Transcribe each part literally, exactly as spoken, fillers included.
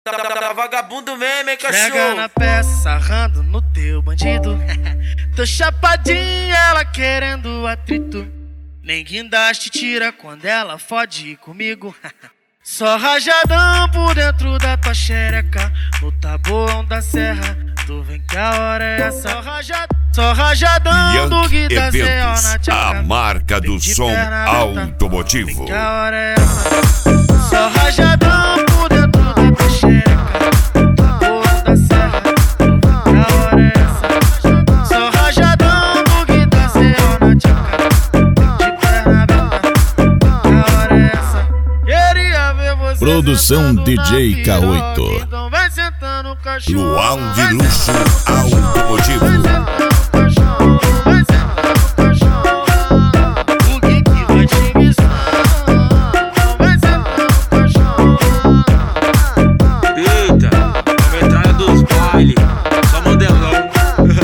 Tá vagabundo mesmo, hein, cachorro? Pega na peça, sarrando no teu bandido. Tô chapadinha, ela querendo atrito. Nem guindaste tira quando ela fode comigo. Só rajadão por dentro da tua xereca. No tabuão da serra, tu vem que a hora é essa. Só rajadão, só rajadão do Guida Zé na tchaca. A marca do som automotivo. Vem que a hora é essa. Só rajadão por dentro da tua xereca. No tabuão da serra, tu vem que a hora é essa. Só rajadão do Guida Zé na tchaca. Produção D J K oito. Luau de Luxo Automotivo. O que que vai te mistrar? Vai sentar no caixão. Eita, a metralha dos baile, só modelão.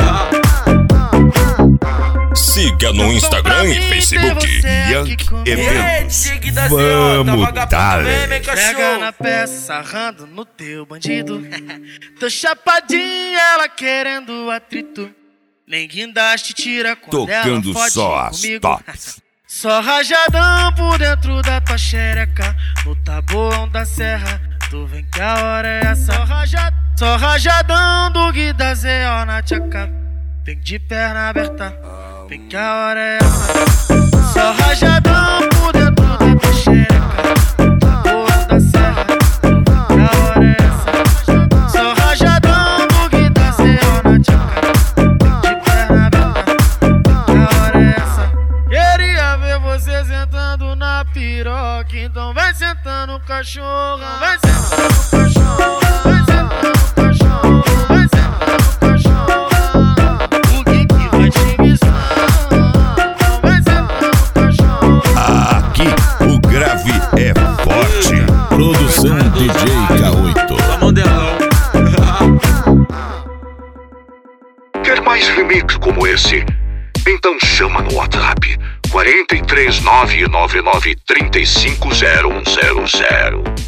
Siga no Instagram e Facebook Young Eventos. Vamos dar. Pega na peça, sarrando no teu bandido. Tô chapadinha, ela querendo atrito. Nem guindaste tira quando Tocando ela fode só as comigo. tops. Só rajadão por dentro da tua xereca. No tabuão da serra, tu vem que a hora é essa. Só, raja... Só rajadão do Guida Zé na tchaca. Vem de perna aberta, vem que a hora é essa. Só rajadão por dentro da tua xereca. No tabuão da serra, tu vem que a hora é essa. Só rajadão do Guida Zé na tchaca. Vem de perna aberta, vem que a hora é essa. Queria ver você sentando na piroca, então vai sentando no cachorro, vai sentando no cachorro, vai sentando no cachorro, vai sentando no cachorro. O que que vai te mistrar? Vai sentando no cachorro. Aqui o grave é forte. Produção D J K oito. Só modelão. Quer mais remix como esse? Então chama no WhatsApp quatro três nove nove nove três cinco zero um zero zero.